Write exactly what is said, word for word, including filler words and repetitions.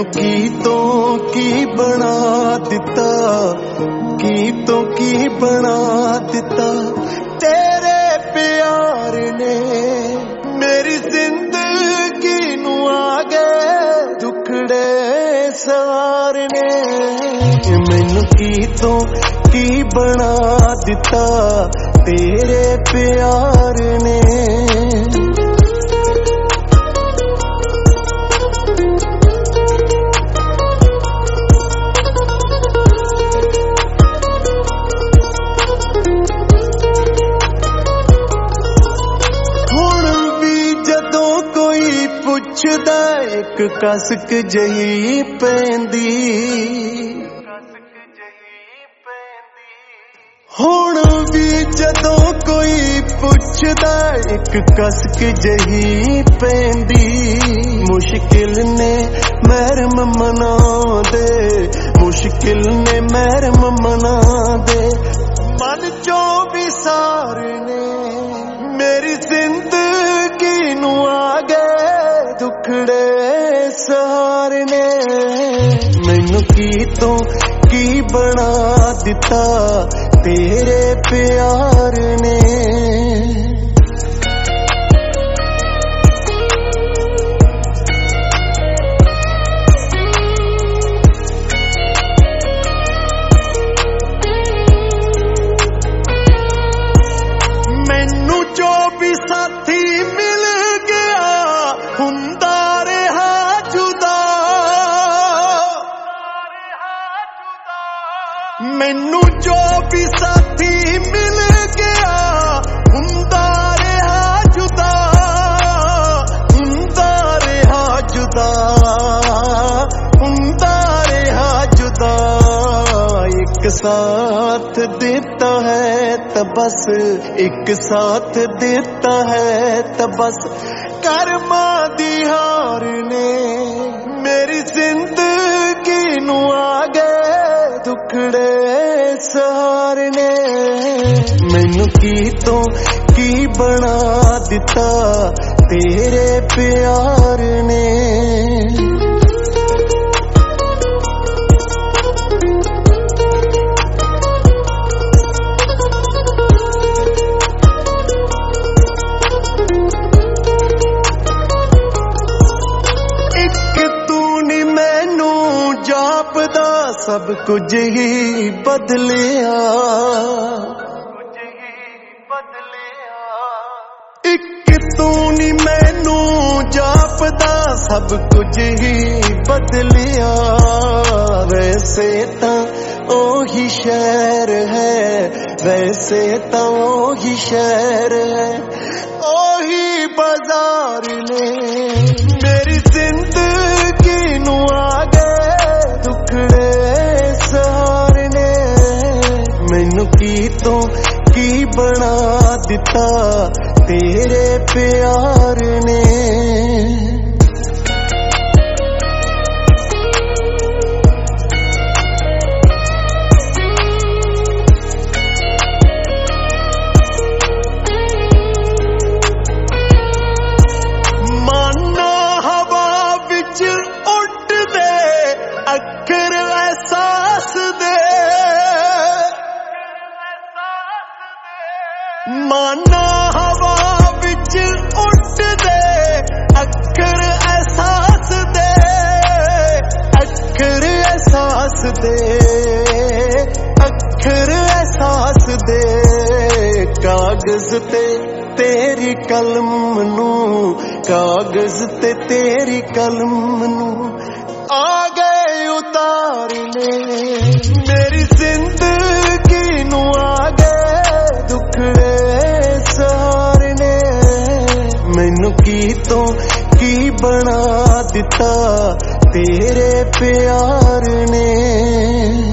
मैनू की तो की बना दिता, की तो की बना दिता तेरे प्यार ने। मेरी जिंदगी नू आगे दुखड़े सवारने। मैनू की तो की बना दिता तेरे प्यार ने। पुछदा एक कसक जही पैंदी, हुण भी जदों कोई पुछदा एक कसक जही पैंदी। मुश्किल ने महरम मना दे, मुश्किल ने महरम मना दे मन चो भी सारने। मेरी जिंदगी नू आगे दुखड़े सहारने। मैनू की तो की बना दिता तेरे प्यार ने। मैनू जो भी साथी मिल गया हुंदा रहा जुदा। मैनू जो भी साथी मिल गया हुंदा रहा जुदा, हुंदा रहा जुदा, हुंदा रहा जुदा। एक साथ देता है तो बस, एक साथ देता है तो बस कर्मा दी हार ने। मेरी जिंदगी नू आगे दुखड़े सहारने। मैनू की तो की बना दिता तेरे प्यार ने। जापदा सब कुछ ही बदलिया, एक तू नी मैनू जापदा सब कुछ ही बदलिया। वैसे तां ओही शहर है, वैसे तां ओही शहर है, ओही बाजार ने। मेरी जिंदगी नू आगे दुखड़े सहारने। मैनू की तो की बना दिता तेरे प्यार ने। माना हवा विच उड़दे अखर एहसास दे, माना हवा विच उड़दे अखर एहसास दे, अखर एहसास दे, अखर एहसास दे। कागज ते तेरी कलम नू, कागज ते तेरी कलम नू आ गए उतारने। मेरी जिंदगी नू आ गए दुखड़े सहारने। मैनू की तो की बना दिता तेरे प्यार ने।